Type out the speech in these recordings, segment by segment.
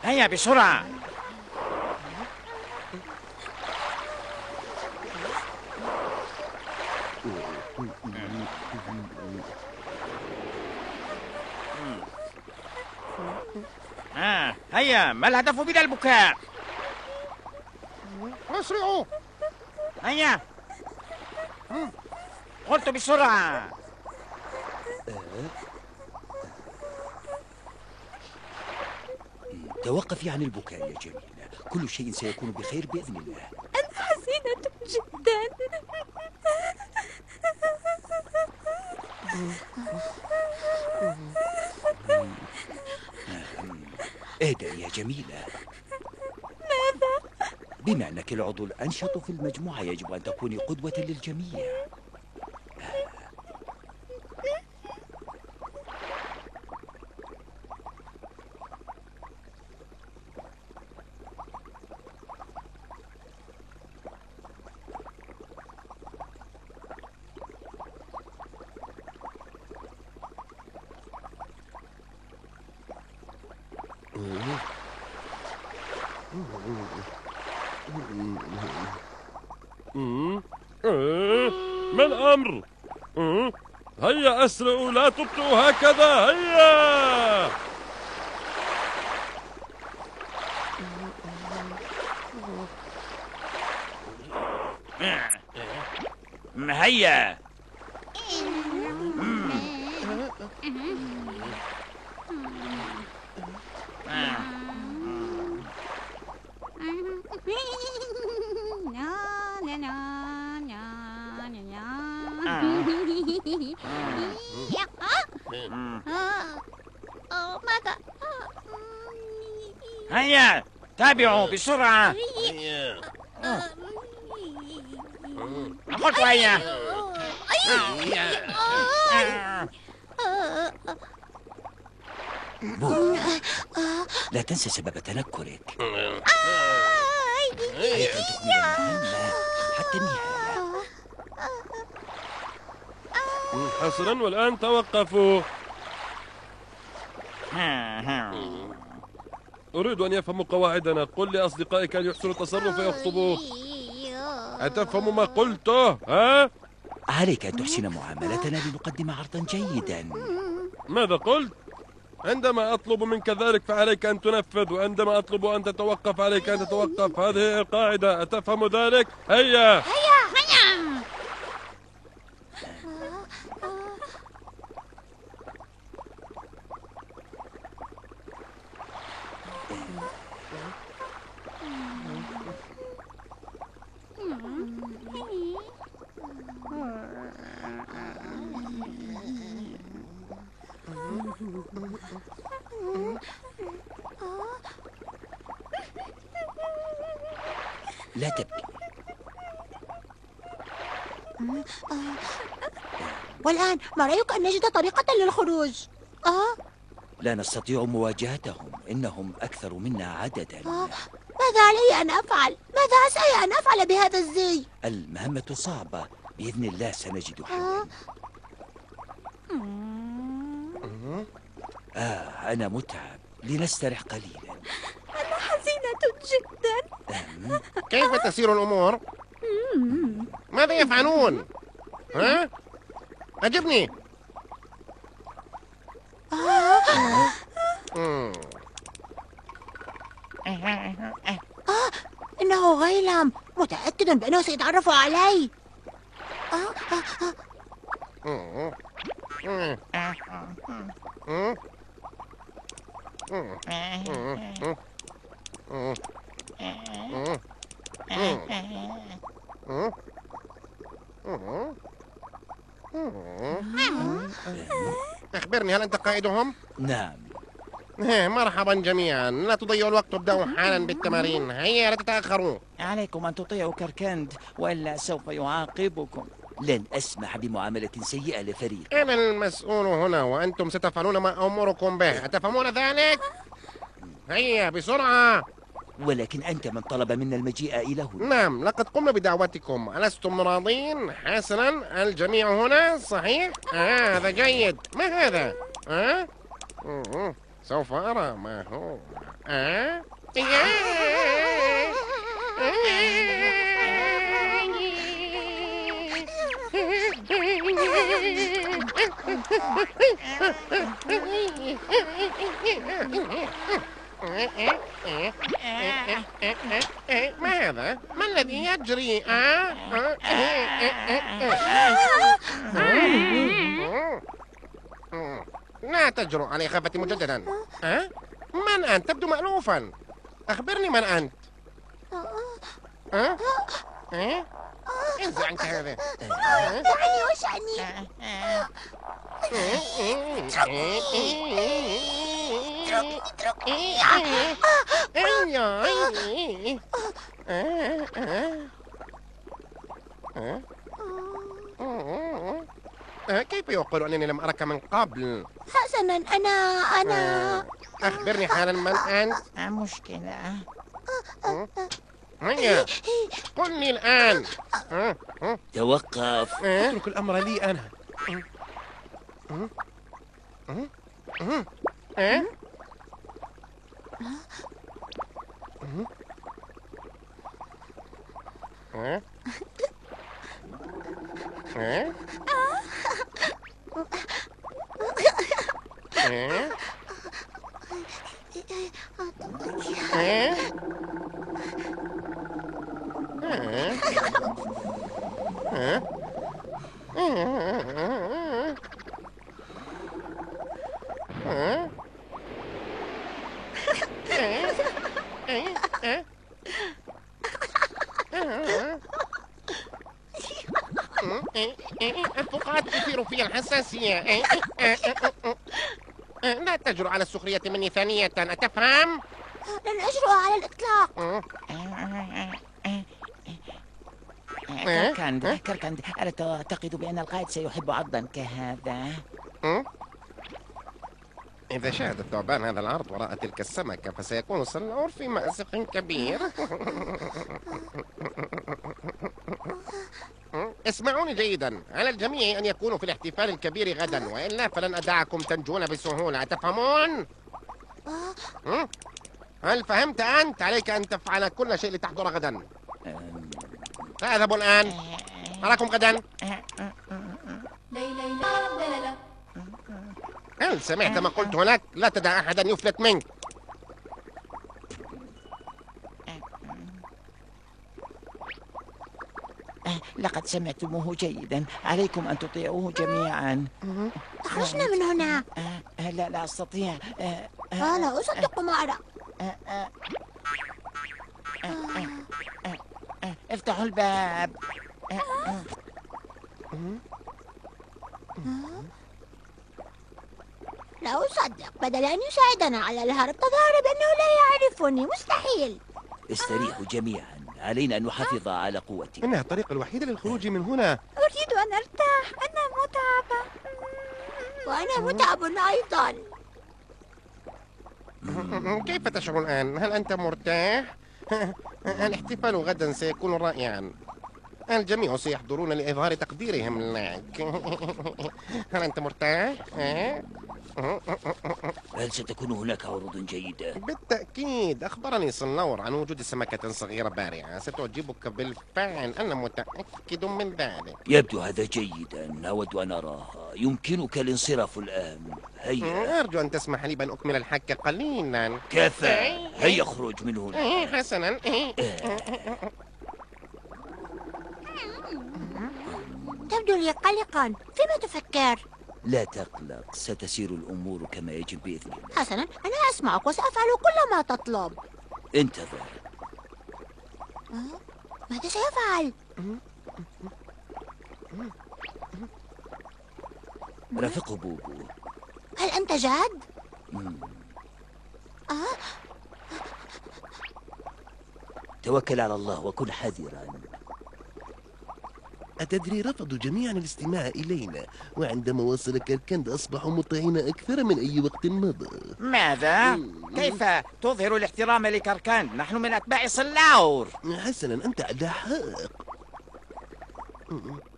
هيا بسرعة. هيا، ما الهدف من البكاء؟ اسرعوا. هيا، قلت بسرعة. توقفي عن البكاء يا جميلة، كل شيء سيكون بخير بإذن الله. أنا حزينة جدا. اهدئي يا جميلة. ماذا؟ بما أنك العضو الأنشط في المجموعة يجب أن تكوني قدوة للجميع. ما الأمر؟ هيا أسرعوا، لا تبطئوا هكذا. هيا. هيا. ماذا؟ هيا، تابعوا بسرعة. قلت هيا. بو، لا تنسى سبب تنكرك. عليك أن تكمل المهمة حتى النهاية. حسنا، والآن توقفوا. أريد أن يفهموا قواعدنا. قل لأصدقائك أن يحسنوا التصرف ويخطبوه. أتفهم ما قلته؟ ها؟ عليك أن تحسن معاملتنا لنقدم عرضا جيدا. ماذا قلت؟ عندما أطلب منك ذلك فعليك أن تنفذ، وعندما أطلب أن تتوقف عليك أن تتوقف. هذه هي القاعدة، أتفهم ذلك؟ هيا. لا تبكي. والآن ما رأيك أن نجد طريقة للخروج؟ لا نستطيع مواجهتهم، إنهم أكثر منا عددا. ماذا علي أن أفعل؟ ماذا أسعي أن أفعل بهذا الزي؟ المهمة صعبة، بإذن الله سنجد حلا. أنا متعب، لنسترح قليلا. أنا حزينة جدا. كيف تسير الأمور؟ ماذا يفعلون؟ ها؟ أجبني. إنه غيلم، متأكد بأنه سيتعرف علي. أخبرني، هل أنت قائدهم؟ نعم. مرحبا جميعا، لا تضيعوا الوقت وابدأوا حالا بالتمارين. هيا لا تتأخروا. عليكم أن تطيعوا كركند وإلا سوف يعاقبكم. لن أسمح بمعاملة سيئة لفريق. أنا المسؤول هنا وأنتم ستفعلون ما أمركم به، أتفهمون ذلك؟ هيا بسرعة. ولكن أنت من طلب منا المجيء إلى هنا. نعم، لقد قمنا بدعوتكم، ألستم راضين؟ حسنا، الجميع هنا صحيح؟ هذا جيد. ما هذا؟ سوف أرى ما هو. ما هذا؟ ما الذي يجري؟ لا تجرؤ على إخافتي مجددا. من أنت؟ تبدو مألوفا. أخبرني من أنت. انزع عنك هذا. دعني وشأني. اتركني. كيف يقول أنني لم أرك من قبل؟ حسنا، أنا أخبرني حالا من أنت. مشكلة. هيا قل لي الآن. توقف. اترك الأمر لي أنا. الفقاعات تثير في الحساسية. لا تجرؤ على السخرية مني ثانية، أتفهم؟ لن أجرؤ على الإطلاق. كركند، ألا تعتقد بأن القائد سيحب عرضا كهذا؟ إذا شاهد الثعبان هذا العرض وراء تلك السمكة فسيكون سنور في مأزق كبير. اسمعوني جيدا، على الجميع أن يكونوا في الاحتفال الكبير غدا، وإلا فلن أدعكم تنجون بسهولة، أتفهمون؟ هل فهمت أنت؟ عليك أن تفعل كل شيء لتحضر غدا. فاذهبوا الآن، أراكم غدا. هل سمعت ما قلته لك؟ لا تدع أحدا يفلت منك. لقد سمعتموه جيدا، عليكم أن تطيعوه جميعا. أخرجنا من هنا. لا أستطيع. لا أصدق ما أرى. افتحوا الباب. لا أصدق، بدل أن يساعدنا على الهرب تظاهر بأنه لا يعرفني. مستحيل. استريحوا جميعا، علينا أن نحافظ على قوتنا. إنها الطريقة الوحيدة للخروج من هنا. أريد أن أرتاح، أنا متعبة. وأنا متعب أيضا. كيف تشعر الآن؟ هل أنت مرتاح؟ الاحتفال غدا سيكون رائعا. الجميع سيحضرون لإظهار تقديرهم لك. هل أنت مرتاح؟ هل ستكون هناك عروض جيدة؟ بالتأكيد، أخبرني صنور عن وجود سمكة صغيرة بارعة ستعجبك بالفعل، أنا متأكد من ذلك. يبدو هذا جيدا، أود أن أراها. يمكنك الانصراف الآن. هيا. أرجو أن تسمح لي بأن أكمل الحكي قليلا. كفى. هيا اخرج من هنا. حسنا. تبدو لي قلقا. فيما تفكر؟ لا تقلق، ستسير الأمور كما يجب بإذن الله. حسنا، أنا أسمعك وسأفعل كل ما تطلب. انتظر. ماذا سيفعل؟ رافقه بوبو. هل أنت جاد؟ توكل على الله وكن حذرا. أتدري رفضوا جميعا الاستماع إلينا، وعندما وصل كركند أصبحوا مطيعين أكثر من أي وقت مضى. ماذا؟ كيف تظهر الاحترام لكركند؟ نحن من أتباع صلاور. حسنا، أنت على حق.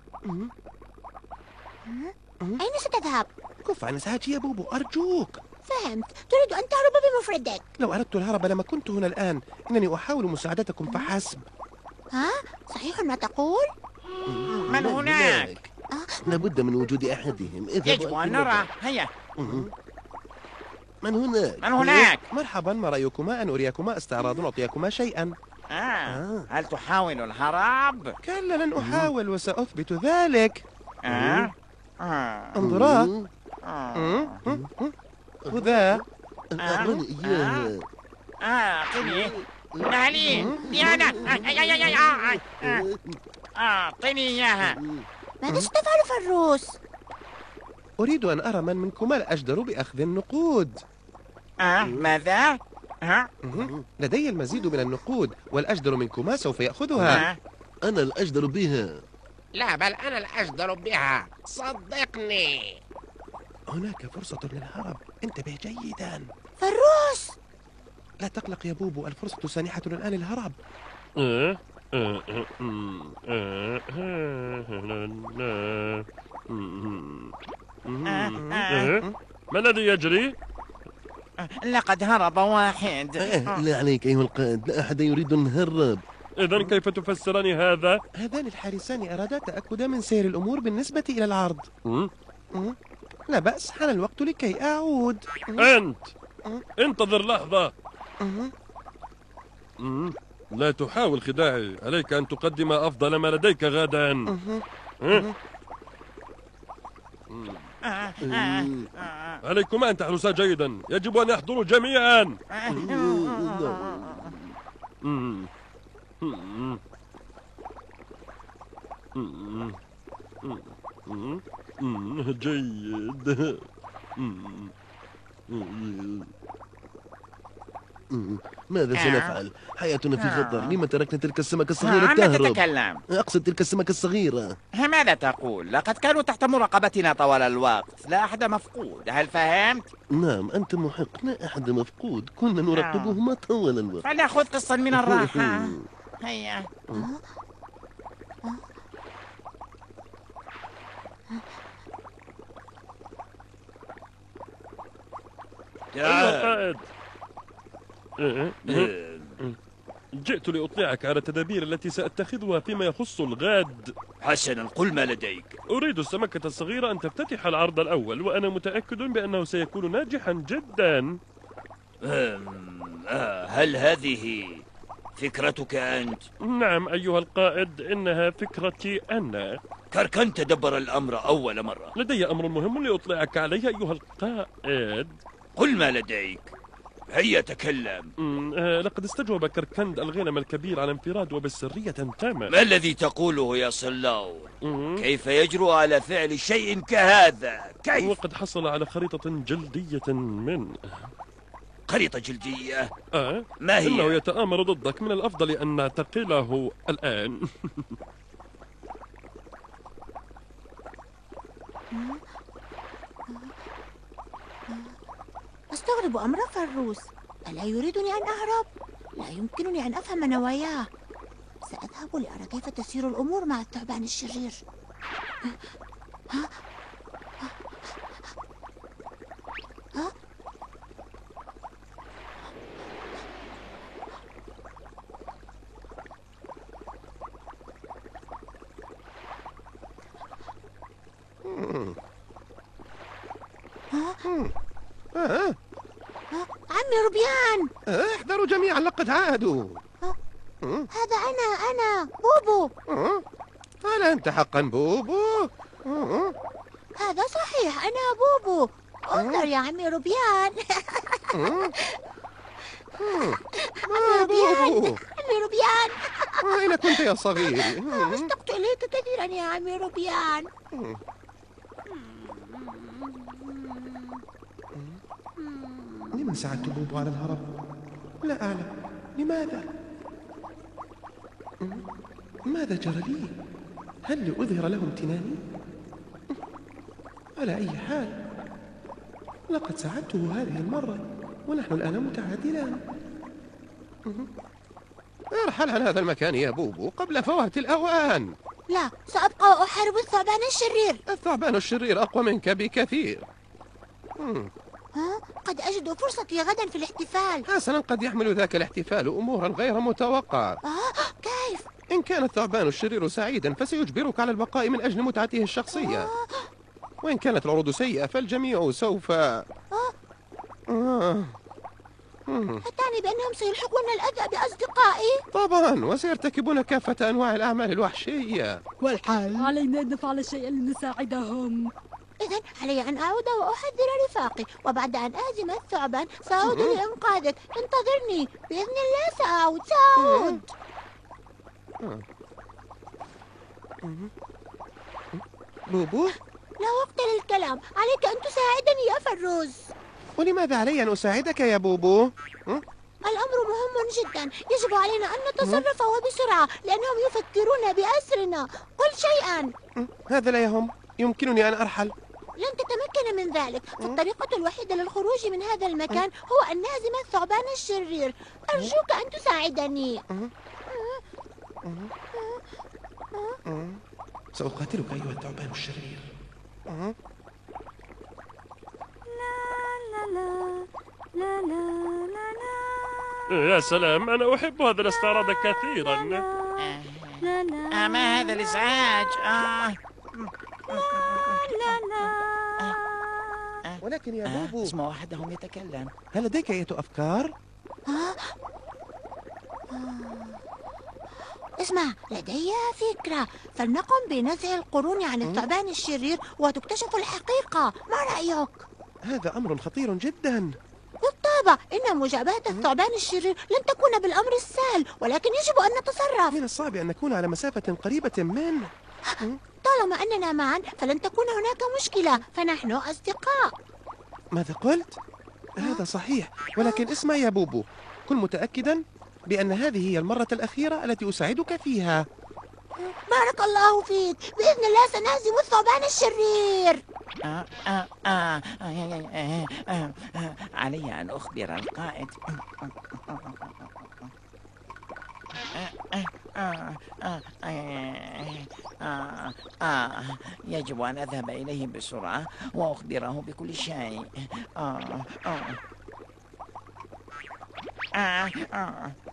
أين ستذهب؟ كف عن إزعاجي يا بوبو أرجوك. في فهمت، تريد أن تهرب بمفردك. لو أردت الهرب لما كنت هنا الآن. إنني أحاول مساعدتكم فحسب. ها؟ صحيح ما تقول؟ من هناك؟ لابد من وجود أحدهم. يجب أن نرى. هيا. من هناك؟ من هناك؟ مرحبا، ما رأيكما أن أريكما استعراض نعطيكما شيئا؟ هل تحاول الهرب؟ كلا، لن أحاول وسأثبت ذلك. انظرا. خذا. أعطني إياها. أعطني. نهلي ديانا. أعطني إياها. ماذا ستفعل فروس؟ أريد أن أرى من منكما الأجدر بأخذ النقود. ماذا؟ لدي المزيد من النقود، والأجدر منكما سوف يأخذها. أنا الأجدر بها. لا، بل أنا الأجدر بها، صدقني. هناك فرصة للهرب، انتبه جيدا. فروس! لا تقلق يا بوبو، الفرصة سانحة الآن للهرب. ما الذي يجري؟ لقد هرب واحد. لا عليك أيها القائد، لا أحد يريد أن نهرب. إذن كيف تفسرني هذا؟ هذان الحارسان أرادا تأكدا من سير الأمور بالنسبة إلى العرض. لا بأس، حان الوقت لكي أعود. أنت انتظر لحظة. لا تحاول خداعي، عليك أن تقدم أفضل ما لديك غدا. عليكما أن تحرسا جيدا، يجب أن يحضروا جميعا. جيد. ماذا سنفعل؟ حياتنا في خطر. لما تركنا تلك السمكة الصغيرة عما تهرب؟ تتكلم؟ أقصد تلك السمكة الصغيرة. ماذا تقول؟ لقد كانوا تحت مراقبتنا طوال الوقت، لا أحد مفقود، هل فهمت؟ نعم أنت محق، لا أحد مفقود، كنا نراقبهما طوال الوقت. فلنأخذ قسطا من الراحة. هيا. تعال. جئت لأطلعك على التدابير التي سأتخذها فيما يخص الغد. حسنا، قل ما لديك. أريد السمكة الصغيرة أن تفتتح العرض الأول، وأنا متأكد بأنه سيكون ناجحا جدا. هل هذه فكرتك أنت؟ نعم أيها القائد، إنها فكرتي أنا. كركان تدبر الأمر أول مرة. لدي أمر مهم لأطلعك عليه أيها القائد. قل ما لديك، هيا تكلم. لقد استجوب كركند الغنم الكبير على انفراد وبسرية تامة. ما الذي تقوله يا صلاور؟ كيف يجرؤ على فعل شيء كهذا؟ كيف؟ وقد حصل على خريطة جلدية منه. خريطة جلدية؟ ما هي؟ إنه يتآمر ضدك، من الأفضل أن نعتقله الآن. أستغرب أمر فروس، ألا يريدني أن أهرب؟ لا يمكنني أن أفهم نواياه. سأذهب لأرى كيف تسير الأمور مع الثعبان الشرير. ها؟ ها؟ عمي روبيان، احذروا جميعا، لقد عادوا. هذا أنا بوبو. هل أنت حقا بوبو؟ هذا صحيح، أنا بوبو. انظر يا عمي روبيان. بوبو، عمي روبيان، أين كنت يا صغيري؟ اشتقت إليك كثيرا يا عمي روبيان. لمن ساعدت بوبو على الهرب؟ لا أعلم. لماذا؟ ماذا جرى لي؟ هل لأظهر له امتناني؟ على أي حال، لقد ساعدته هذه المرة، ونحن الآن متعادلان. ارحل عن هذا المكان يا بوبو قبل فوات الأوان. لا، سأبقى وأحارب الثعبان الشرير. الثعبان الشرير أقوى منك بكثير. قد أجد فرصتي غدا في الاحتفال. حسنا، قد يحمل ذاك الاحتفال أمورا غير متوقعة. كيف؟ إن كان الثعبان الشرير سعيدا فسيجبرك على البقاء من أجل متعته الشخصية. وإن كانت العروض سيئة فالجميع سوف أتعني بأنهم سيلحقون الأذى بأصدقائي؟ طبعا، وسيرتكبون كافة أنواع الأعمال الوحشية. والحل علينا أن نفعل شيئا لنساعدهم. إذن علي أن أعود وأحذر رفاقي، وبعد أن أهزم الثعبان سأعود لإنقاذك. انتظرني، بإذن الله سأعود. بوبو؟ لا وقت للكلام، عليك أن تساعدني يا فروس. ولماذا علي أن أساعدك يا بوبو؟ الأمر مهم جدا، يجب علينا أن نتصرف وبسرعة لأنهم يفكرون بأسرنا. قل شيئا. هذا لا يهم، يمكنني أن أرحل. لن تتمكن من ذلك، فالطريقة الوحيدة للخروج من هذا المكان هو أن نهزم الثعبان الشرير. أرجوك أن تساعدني. سأقاتلك أيها الثعبان الشرير. يا سلام، أنا أحب هذا الاستعراض كثيرا. ما هذا الإزعاج؟ ولكن يا بوبو، اسمع أحدهم يتكلم. هل لديك أي أفكار؟ اسمع، لدي فكرة. فلنقم بنزع القرون عن الثعبان الشرير وتكتشف الحقيقة. ما رأيك؟ هذا أمر خطير جدا. بالطبع، إن مجابهة الثعبان الشرير لن تكون بالأمر السهل، ولكن يجب أن نتصرف. من الصعب أن نكون على مسافة قريبة منه. طالما أننا معا فلن تكون هناك مشكلة، فنحن أصدقاء. ماذا قلت؟ هذا صحيح، ولكن اسمع يا بوبو، كن متأكدا بأن هذه هي المرة الأخيرة التي أساعدك فيها. بارك الله فيك، بإذن الله سنهزم الثعبان الشرير. علي أن أخبر القائد. يجب أن أذهب إليه بسرعة وأخبره بكل شيء.